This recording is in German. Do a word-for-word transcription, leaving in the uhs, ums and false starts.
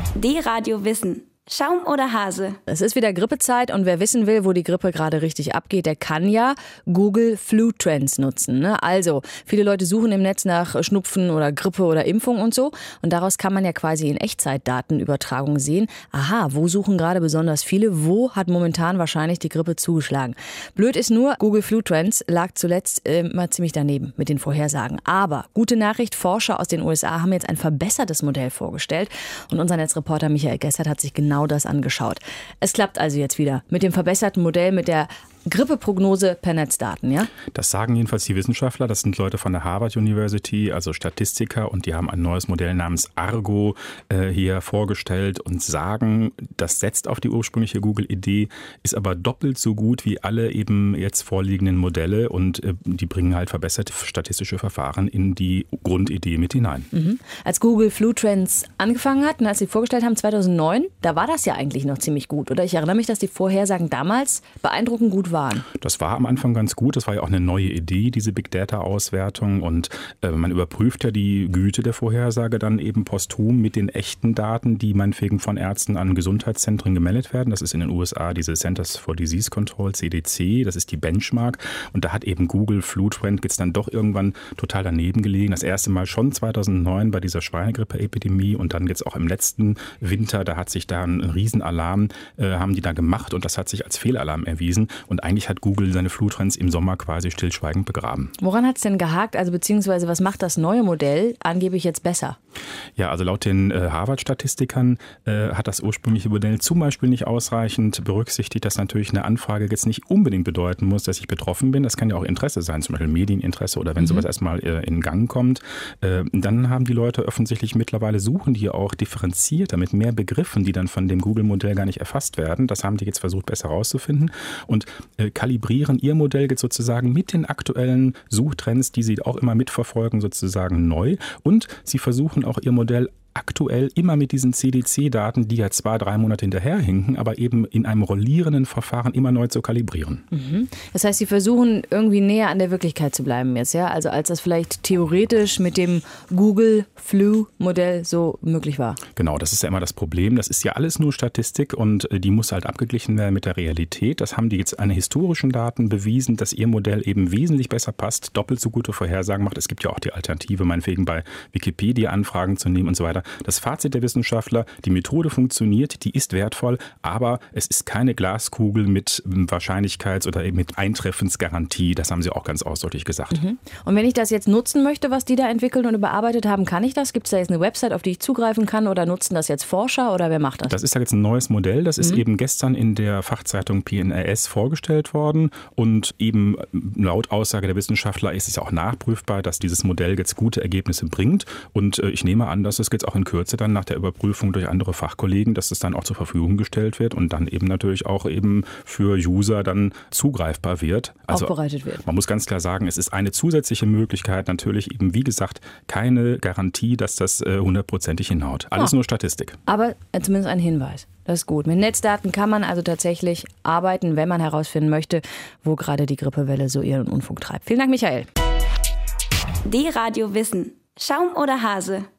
D-Radio Wissen. Schaum oder Hase? Es ist wieder Grippezeit und wer wissen will, wo die Grippe gerade richtig abgeht, der kann ja Google Flu Trends nutzen. Ne? Also, viele Leute suchen im Netz nach Schnupfen oder Grippe oder Impfung und so. Und daraus kann man ja quasi in Echtzeit Datenübertragung sehen. Aha, wo suchen gerade besonders viele? Wo hat momentan wahrscheinlich die Grippe zugeschlagen? Blöd ist nur, Google Flu Trends lag zuletzt äh, mal ziemlich daneben mit den Vorhersagen. Aber gute Nachricht, Forscher aus den U S A haben jetzt ein verbessertes Modell vorgestellt. Und unser Netzreporter Michael Gessert hat sich genau das angeschaut. Es klappt also jetzt wieder mit dem verbesserten Modell, mit der Grippeprognose per Netzdaten, ja? Das sagen jedenfalls die Wissenschaftler. Das sind Leute von der Harvard University, also Statistiker, und die haben ein neues Modell namens Argo äh, hier vorgestellt und sagen, das setzt auf die ursprüngliche Google-Idee, ist aber doppelt so gut wie alle eben jetzt vorliegenden Modelle und äh, die bringen halt verbesserte statistische Verfahren in die Grundidee mit hinein. Mhm. Als Google Flu Trends angefangen hat und als sie vorgestellt haben zweitausendneun, da war das ja eigentlich noch ziemlich gut, oder? Ich erinnere mich, dass die Vorhersagen damals beeindruckend gut waren. Das war am Anfang ganz gut. Das war ja auch eine neue Idee, diese Big Data-Auswertung. Und äh, man überprüft ja die Güte der Vorhersage dann eben posthum mit den echten Daten, die meinetwegen von Ärzten an Gesundheitszentren gemeldet werden. Das ist in den U S A diese Centers for Disease Control, C D C. Das ist die Benchmark. Und da hat eben Google Flu Trend jetzt dann doch irgendwann total daneben gelegen. Das erste Mal schon zweitausendneun bei dieser Schweinegrippe-Epidemie und dann jetzt auch im letzten Winter. Da hat sich da ein Riesenalarm, äh, haben die da gemacht und das hat sich als Fehlalarm erwiesen. Und eigentlich hat Google seine Flu-Trends im Sommer quasi stillschweigend begraben. Woran hat es denn gehakt? Also beziehungsweise was macht das neue Modell angeblich jetzt besser? Ja, also laut den äh, Harvard-Statistikern äh, hat das ursprüngliche Modell zum Beispiel nicht ausreichend berücksichtigt, dass natürlich eine Anfrage jetzt nicht unbedingt bedeuten muss, dass ich betroffen bin. Das kann ja auch Interesse sein, zum Beispiel Medieninteresse oder wenn mhm. sowas erstmal äh, in Gang kommt. Äh, dann haben die Leute offensichtlich mittlerweile suchen die auch differenzierter mit mehr Begriffen, die dann von dem Google-Modell gar nicht erfasst werden. Das haben die jetzt versucht besser herauszufinden und äh, kalibrieren ihr Modell jetzt sozusagen mit den aktuellen Suchtrends, die sie auch immer mitverfolgen, sozusagen neu. Und sie versuchen auch ihr Modell aktuell immer mit diesen C D C-Daten, die ja zwei, drei Monate hinterherhinken, aber eben in einem rollierenden Verfahren immer neu zu kalibrieren. Mhm. Das heißt, Sie versuchen irgendwie näher an der Wirklichkeit zu bleiben jetzt, ja? Also als das vielleicht theoretisch mit dem Google Flu-Modell so möglich war. Genau, das ist ja immer das Problem. Das ist ja alles nur Statistik und die muss halt abgeglichen werden mit der Realität. Das haben die jetzt an historischen Daten bewiesen, dass ihr Modell eben wesentlich besser passt, doppelt so gute Vorhersagen macht. Es gibt ja auch die Alternative, meinetwegen bei Wikipedia Anfragen zu nehmen und so weiter. Das Fazit der Wissenschaftler, die Methode funktioniert, die ist wertvoll, aber es ist keine Glaskugel mit Wahrscheinlichkeits- oder eben mit Eintreffensgarantie. Das haben sie auch ganz ausdrücklich gesagt. Mhm. Und wenn ich das jetzt nutzen möchte, was die da entwickelt und überarbeitet haben, kann ich das? Gibt es da jetzt eine Website, auf die ich zugreifen kann oder nutzen das jetzt Forscher oder wer macht das? Das ist ja jetzt ein neues Modell. Das ist mhm. eben gestern in der Fachzeitung P N R S vorgestellt worden und eben laut Aussage der Wissenschaftler ist es ja auch nachprüfbar, dass dieses Modell jetzt gute Ergebnisse bringt und ich nehme an, dass es jetzt auch in Kürze dann nach der Überprüfung durch andere Fachkollegen, dass es dann auch zur Verfügung gestellt wird und dann eben natürlich auch eben für User dann zugreifbar wird. Also aufbereitet wird. Man muss ganz klar sagen, es ist eine zusätzliche Möglichkeit, natürlich eben wie gesagt keine Garantie, dass das hundertprozentig hinhaut. Alles oh. nur Statistik. Aber zumindest ein Hinweis. Das ist gut. Mit Netzdaten kann man also tatsächlich arbeiten, wenn man herausfinden möchte, wo gerade die Grippewelle so ihren Unfug treibt. Vielen Dank, Michael. D-Radio Wissen. Schaum oder Hase?